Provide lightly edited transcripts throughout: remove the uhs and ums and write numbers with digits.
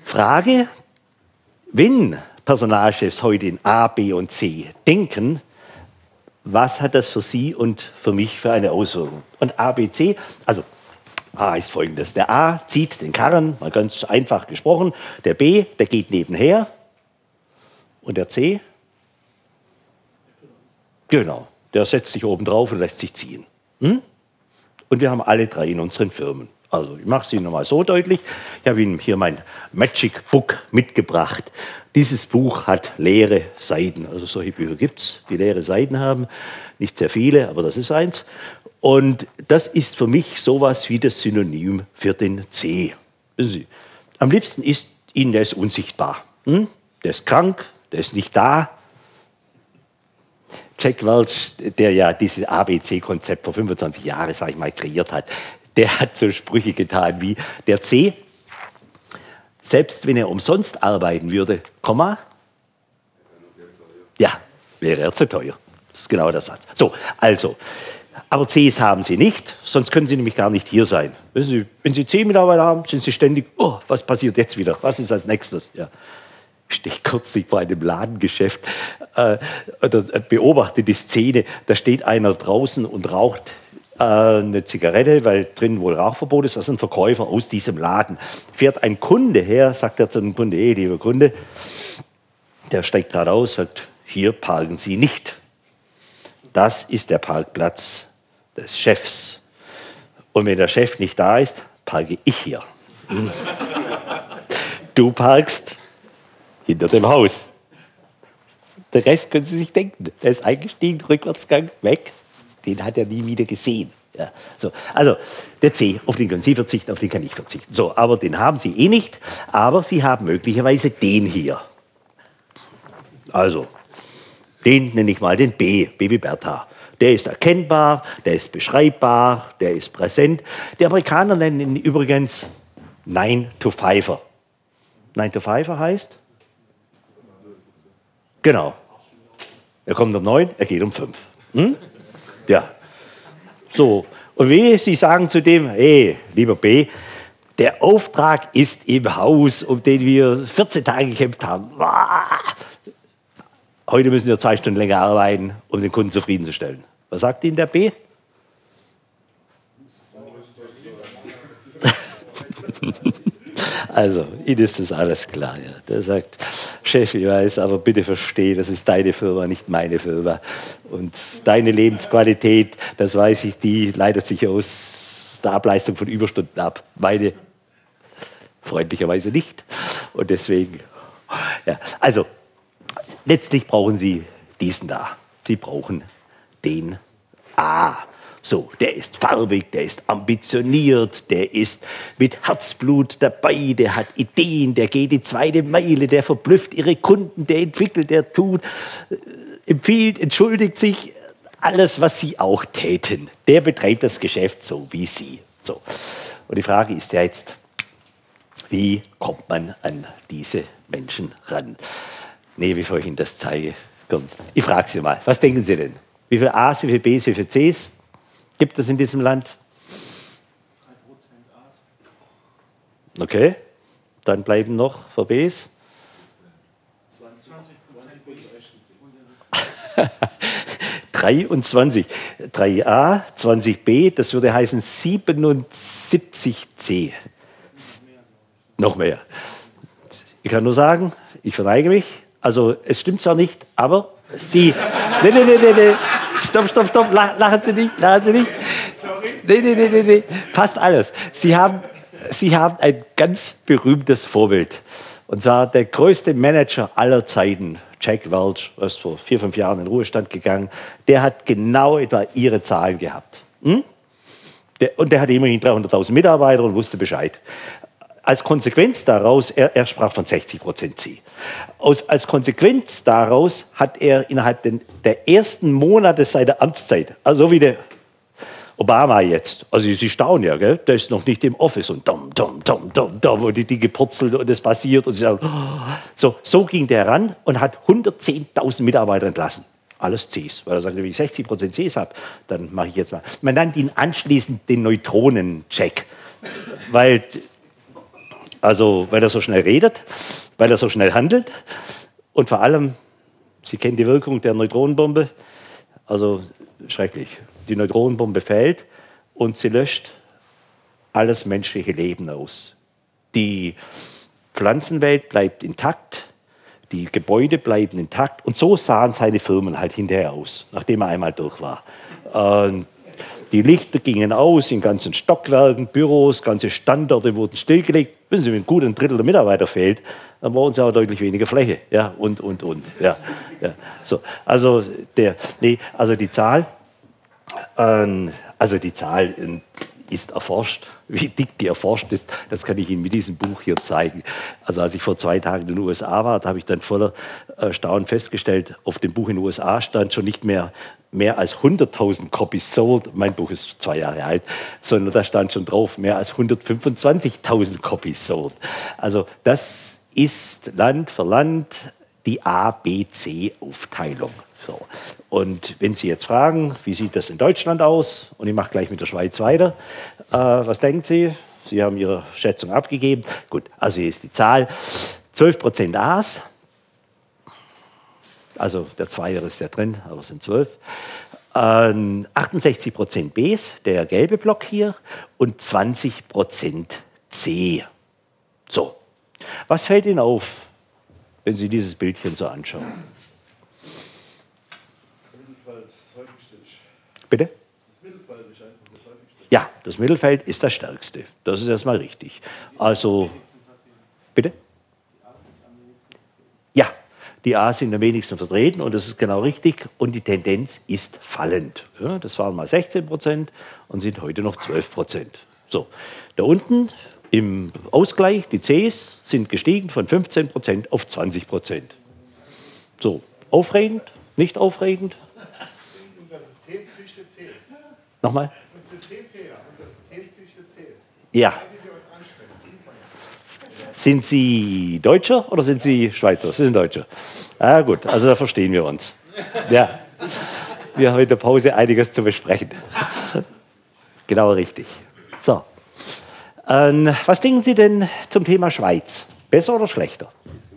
Frage, wenn Personalchefs heute in A, B und C denken, was hat das für Sie und für mich für eine Auswirkung? Und A, B, C, also A ist folgendes. Der A zieht den Karren, mal ganz einfach gesprochen. Der B, der geht nebenher. Und der C, genau, der setzt sich oben drauf und lässt sich ziehen. Und wir haben alle drei in unseren Firmen. Also ich mache es Ihnen nochmal so deutlich. Ich habe Ihnen hier mein Magic Book mitgebracht. Dieses Buch hat leere Seiten. Also solche Bücher gibt es, die leere Seiten haben. Nicht sehr viele, aber das ist eins. Und das ist für mich sowas wie das Synonym für den C. Wissen Sie, am liebsten ist Ihnen, der ist unsichtbar. Der ist krank, der ist nicht da. Jack Welch, der ja dieses ABC-Konzept vor 25 Jahren, sag ich mal, kreiert hat, der hat so Sprüche getan wie der C, selbst wenn er umsonst arbeiten würde, Komma, ja, wäre er zu teuer. Das ist genau der Satz. So, also, aber Cs haben Sie nicht, sonst können Sie nämlich gar nicht hier sein. Wissen Sie, wenn Sie 10 Mitarbeiter haben, sind Sie ständig, oh, was passiert jetzt wieder? Was ist als nächstes? Ja. Ich stehe kürzlich vor einem Ladengeschäft oder beobachte die Szene. Da steht einer draußen und raucht eine Zigarette, weil drin wohl Rauchverbot ist. Das ist ein Verkäufer aus diesem Laden. Fährt ein Kunde her, sagt er zu dem Kunde, hey, lieber Kunde, der steigt gerade aus, sagt, hier parken Sie nicht. Das ist der Parkplatz des Chefs. Und wenn der Chef nicht da ist, parke ich hier. Du parkst hinter dem Haus. Der Rest können Sie sich denken. Der ist eingestiegen, Rückwärtsgang, weg. Den hat er nie wieder gesehen. Ja, so. Also der C, auf den können Sie verzichten, auf den kann ich verzichten. So, aber den haben Sie eh nicht, aber Sie haben möglicherweise den hier. Also, den nenne ich mal den B, B wie Bertha. Der ist erkennbar, der ist beschreibbar, der ist präsent. Die Amerikaner nennen ihn übrigens 9-to-5er. 9-to-5er heißt? Genau. Er kommt um 9, er geht um 5. Ja. So. Und wie Sie sagen zu dem, hey, lieber B, der Auftrag ist im Haus, um den wir 14 Tage gekämpft haben. Heute müssen wir 2 Stunden länger arbeiten, um den Kunden zufriedenzustellen. Was sagt Ihnen der B? Also, Ihnen ist das alles klar. Ja. Der sagt, Chef, ich weiß, aber bitte versteh, das ist deine Firma, nicht meine Firma. Und deine Lebensqualität, das weiß ich, die leitet sich aus der Ableistung von Überstunden ab. Meine freundlicherweise nicht. Und deswegen, ja. Also, letztlich brauchen Sie diesen da. Sie brauchen den A. So, der ist farbig, der ist ambitioniert, der ist mit Herzblut dabei, der hat Ideen, der geht die zweite Meile, der verblüfft Ihre Kunden, der entwickelt, der tut, empfiehlt, entschuldigt sich, alles, was Sie auch täten. Der betreibt das Geschäft so wie Sie. So. Und die Frage ist ja jetzt, wie kommt man an diese Menschen ran? Nee, bevor ich Ihnen das zeige, komm, ich frage Sie mal, was denken Sie denn? Wie viele A's, wie viele B's, wie viele C's gibt es in diesem Land? 3% A's. Okay, dann bleiben noch für B's. 23. 3a, 20b, das würde heißen 77c. Noch mehr. Ich kann nur sagen, ich verneige mich. Also es stimmt zwar nicht, aber Sie... Nee. Stopp, lachen Sie nicht. Nee. Fast alles. Sie haben ein ganz berühmtes Vorbild. Und zwar der größte Manager aller Zeiten, Jack Welch, ist vor 4-5 Jahren in den Ruhestand gegangen. Der hat genau etwa Ihre Zahlen gehabt. Und der hatte immerhin 300.000 Mitarbeiter und wusste Bescheid. Als Konsequenz daraus, er sprach von 60% C. Als Konsequenz daraus hat er innerhalb der ersten Monate seiner Amtszeit, also wie der Obama jetzt, also Sie staunen ja, gell? Der ist noch nicht im Office und wo die Dinge purzeln und es passiert und Sie sagen, oh. So ging der ran und hat 110.000 Mitarbeiter entlassen. Alles Cs, weil er sagt, wenn ich 60% Cs habe, dann mache ich jetzt mal. Man nennt ihn anschließend den Neutronen-Check, weil Also, weil er so schnell redet, weil er so schnell handelt und vor allem, Sie kennen die Wirkung der Neutronenbombe, also schrecklich. Die Neutronenbombe fällt und sie löscht alles menschliche Leben aus. Die Pflanzenwelt bleibt intakt, die Gebäude bleiben intakt und so sahen seine Firmen halt hinterher aus, nachdem er einmal durch war. Die Lichter gingen aus in ganzen Stockwerken, Büros, ganze Standorte wurden stillgelegt. Wenn Sie, wenn gut ein Drittel der Mitarbeiter fehlt, dann brauchen Sie auch deutlich weniger Fläche. Ja, und. Ja, ja. So, also, die Zahl, ist erforscht. Wie dick die erforscht ist, das kann ich Ihnen mit diesem Buch hier zeigen. Also als ich vor 2 Tagen in den USA war, da habe ich dann voller Staunen festgestellt, auf dem Buch in den USA stand schon nicht mehr als 100.000 Copies sold, mein Buch ist 2 Jahre alt, sondern da stand schon drauf, mehr als 125.000 Copies sold. Also das ist Land für Land die ABC-Aufteilung. So. Und wenn Sie jetzt fragen, wie sieht das in Deutschland aus, und ich mache gleich mit der Schweiz weiter, was denken Sie? Sie haben Ihre Schätzung abgegeben. Gut, also hier ist die Zahl. 12% A's, also der Zweier ist ja drin, aber es sind 12. 68% B's, der gelbe Block hier, und 20% C. So, was fällt Ihnen auf, wenn Sie dieses Bildchen so anschauen? Bitte? Das Mittelfeld ist einfach das häufigste. Ja, das Mittelfeld ist das stärkste. Das ist erstmal richtig. Also, bitte? Ja, die A sind am wenigsten vertreten und das ist genau richtig. Und die Tendenz ist fallend. Ja, das waren mal 16% und sind heute noch 12%. So, da unten im Ausgleich, die Cs sind gestiegen von 15% auf 20%. So, aufregend, nicht aufregend? Nochmal? Das ist ein Systemfehler und das System züchtet Cs. Ja. Sind Sie Deutscher oder sind Sie Schweizer? Sie sind Deutscher. Ah, gut, also da verstehen wir uns. Ja. Wir haben in der Pause einiges zu besprechen. Genau richtig. So. Was denken Sie denn zum Thema Schweiz? Besser oder schlechter?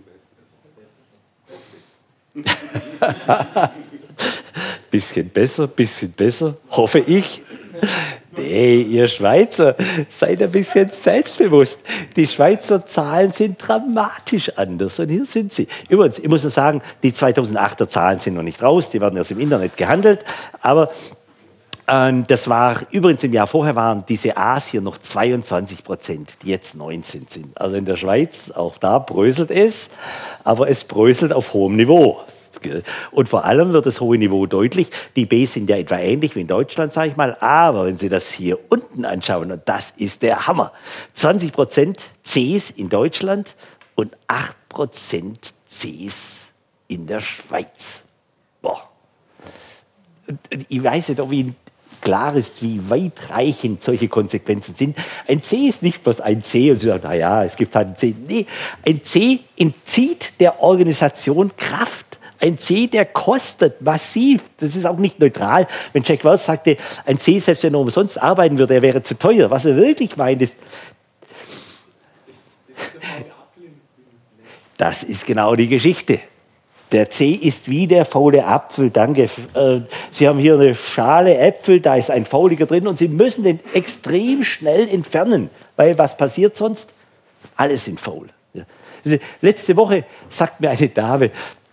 Bisschen besser, hoffe ich. Nee, ihr Schweizer, seid ein bisschen selbstbewusst. Die Schweizer Zahlen sind dramatisch anders. Und hier sind sie. Übrigens, ich muss nur sagen, die 2008er Zahlen sind noch nicht raus, die werden erst im Internet gehandelt. Aber das war, übrigens im Jahr vorher waren diese A's hier noch 22%, die jetzt 19 sind. Also in der Schweiz, auch da bröselt es, aber es bröselt auf hohem Niveau. Und vor allem wird das hohe Niveau deutlich. Die B sind ja etwa ähnlich wie in Deutschland, sage ich mal. Aber wenn Sie das hier unten anschauen, und das ist der Hammer. 20% Cs in Deutschland und 8% Cs in der Schweiz. Boah. Und ich weiß nicht, ob Ihnen klar ist, wie weitreichend solche Konsequenzen sind. Ein C ist nicht bloß ein C und Sie sagen, naja, es gibt halt ein C. Nee, ein C entzieht der Organisation Kraft. Ein C, der kostet massiv. Das ist auch nicht neutral. Wenn Jack Welch sagte, ein C, selbst wenn er umsonst arbeiten würde, er wäre zu teuer. Was er wirklich meint, ist, das ist genau die Geschichte. Der C ist wie der faule Apfel. Danke. Sie haben hier eine Schale Äpfel, da ist ein Fauliger drin und Sie müssen den extrem schnell entfernen. Weil was passiert sonst? Alle sind faul. Also, letzte Woche sagt mir eine Dame,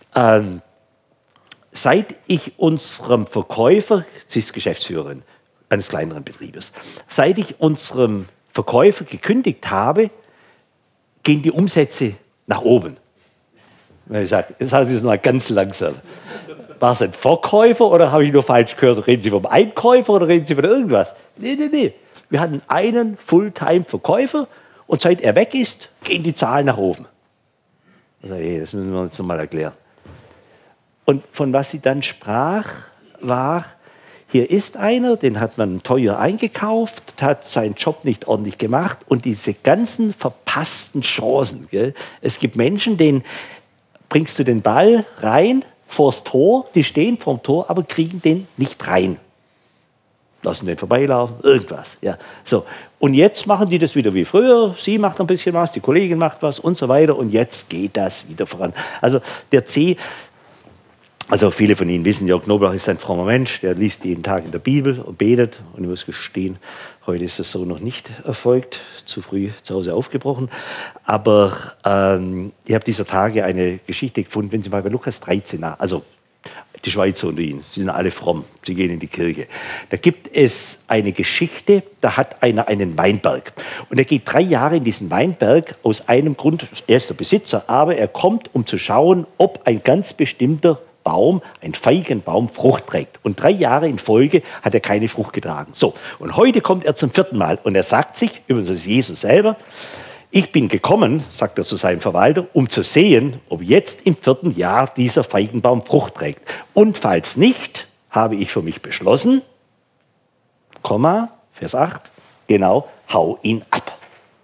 seit ich unserem Verkäufer, sie ist Geschäftsführerin eines kleineren Betriebes, seit ich unserem Verkäufer gekündigt habe, gehen die Umsätze nach oben. Ich sage, jetzt sagen Sie es noch mal ganz langsam. War es ein Verkäufer oder habe ich nur falsch gehört? Reden Sie vom Einkäufer oder reden Sie von irgendwas? Nee. Wir hatten einen Fulltime-Verkäufer und seit er weg ist, gehen die Zahlen nach oben. Also, das müssen wir uns noch mal erklären. Und von was sie dann sprach, war, hier ist einer, den hat man teuer eingekauft, hat seinen Job nicht ordentlich gemacht und diese ganzen verpassten Chancen. Gell? Es gibt Menschen, denen bringst du den Ball rein vors Tor, die stehen vorm Tor, aber kriegen den nicht rein. lassen den vorbeilaufen, irgendwas. Ja. So. Und jetzt machen die das wieder wie früher. Sie macht ein bisschen was, die Kollegin macht was und so weiter. Und jetzt geht das wieder voran. Also der C, also viele von Ihnen wissen, Jörg Knoblauch ist ein frommer Mensch, der liest jeden Tag in der Bibel und betet. Und ich muss gestehen, heute ist das so noch nicht erfolgt, zu früh zu Hause aufgebrochen. Aber ich habe dieser Tage eine Geschichte gefunden, wenn Sie mal bei Lukas 13 also die Schweizer unter Ihnen, sie sind alle fromm, sie gehen in die Kirche. Da gibt es eine Geschichte, da hat einer einen Weinberg. Und er geht 3 Jahre in diesen Weinberg aus einem Grund, er ist der Besitzer, aber er kommt, um zu schauen, ob ein ganz bestimmter Baum, ein Feigenbaum, Frucht trägt. Und 3 Jahre in Folge hat er keine Frucht getragen. So, und heute kommt er zum 4. Mal und er sagt sich, übrigens ist Jesus selber, ich bin gekommen, sagt er zu seinem Verwalter, um zu sehen, ob jetzt im 4. Jahr dieser Feigenbaum Frucht trägt. Und falls nicht, habe ich für mich beschlossen, Komma, Vers 8, genau, hau ihn ab.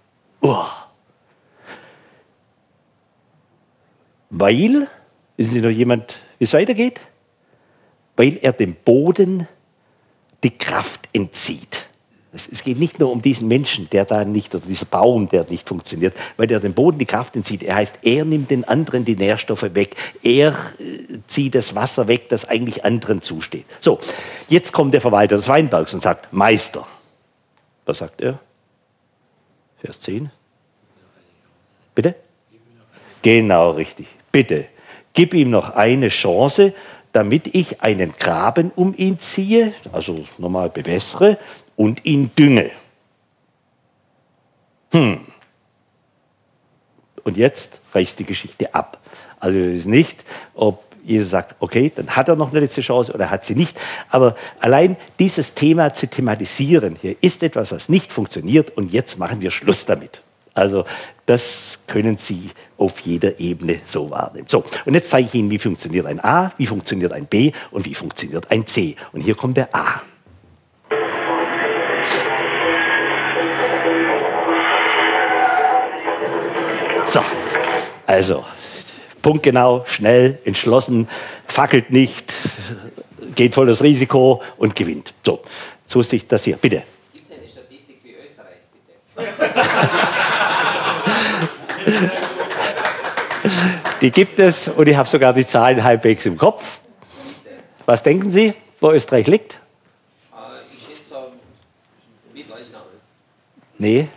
Weil, wissen Sie noch jemand, wie es weitergeht? Weil er dem Boden die Kraft entzieht. Es geht nicht nur um diesen Menschen, der da nicht, oder dieser Baum, der nicht funktioniert, weil er dem Boden die Kraft entzieht. Er heißt, er nimmt den anderen die Nährstoffe weg. Er zieht das Wasser weg, das eigentlich anderen zusteht. So, jetzt kommt der Verwalter des Weinbergs und sagt, Meister. Was sagt er? Vers 10. Bitte? Genau, richtig. Bitte, gib ihm noch eine Chance, damit ich einen Graben um ihn ziehe, also nochmal bewässere, und ihn dünge. Und jetzt reißt die Geschichte ab. Also es ist nicht, ob Jesus sagt, okay, dann hat er noch eine letzte Chance oder hat sie nicht. Aber allein dieses Thema zu thematisieren, hier ist etwas, was nicht funktioniert und jetzt machen wir Schluss damit. Also das können Sie auf jeder Ebene so wahrnehmen. So, und jetzt zeige ich Ihnen, wie funktioniert ein A, wie funktioniert ein B und wie funktioniert ein C. Und hier kommt der A. So, also punktgenau, schnell, entschlossen, fackelt nicht, geht voll das Risiko und gewinnt. So, jetzt wusste ich das hier. Bitte. Gibt es eine Statistik für Österreich, bitte? Die gibt es und ich habe sogar die Zahlen halbwegs im Kopf. Was denken Sie, wo Österreich liegt? Ich schätze Mitteldeutschland. Nee.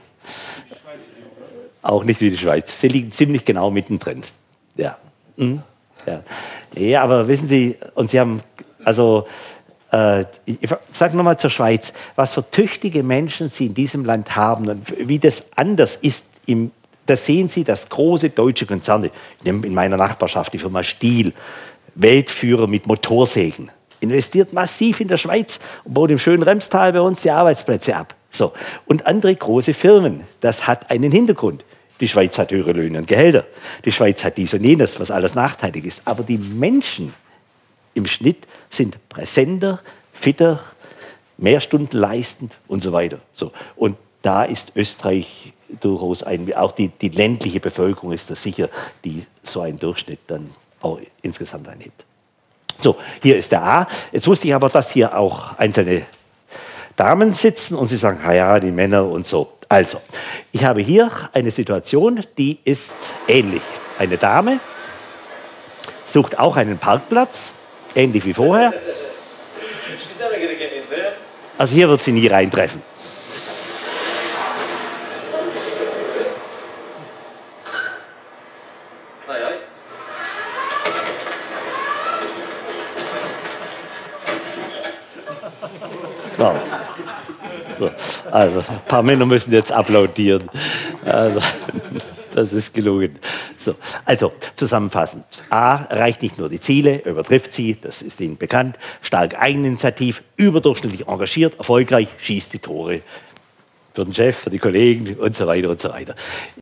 Auch nicht wie die Schweiz. Sie liegen ziemlich genau mittendrin. Ja. Ja. Nee, aber wissen Sie, und Sie haben, also, ich sage nochmal zur Schweiz, was für tüchtige Menschen Sie in diesem Land haben und wie das anders ist, da sehen Sie, dass große deutsche Konzerne, ich nehme in meiner Nachbarschaft die Firma Stihl, Weltführer mit Motorsägen, investiert massiv in der Schweiz und baut im schönen Remstal bei uns die Arbeitsplätze ab. So. Und andere große Firmen, das hat einen Hintergrund. Die Schweiz hat höhere Löhne und Gehälter. Die Schweiz hat dies und jenes, was alles nachteilig ist. Aber die Menschen im Schnitt sind präsenter, fitter, mehr Stunden leistend und so weiter. So. Und da ist Österreich durchaus auch die ländliche Bevölkerung ist das sicher, die so einen Durchschnitt dann auch insgesamt einnimmt. So, hier ist der A. Jetzt wusste ich aber, dass hier auch einzelne Damen sitzen und sie sagen, ja, die Männer und so. Also, ich habe hier eine Situation, die ist ähnlich. Eine Dame sucht auch einen Parkplatz, ähnlich wie vorher. Also hier wird sie nie reintreffen. Wow. So, also ein paar Männer müssen jetzt applaudieren. Also, das ist gelungen. So, also zusammenfassend. A erreicht nicht nur die Ziele, übertrifft sie, das ist Ihnen bekannt. Stark eigeninitiativ, überdurchschnittlich engagiert, erfolgreich, schießt die Tore für den Chef, für die Kollegen und so weiter und so weiter.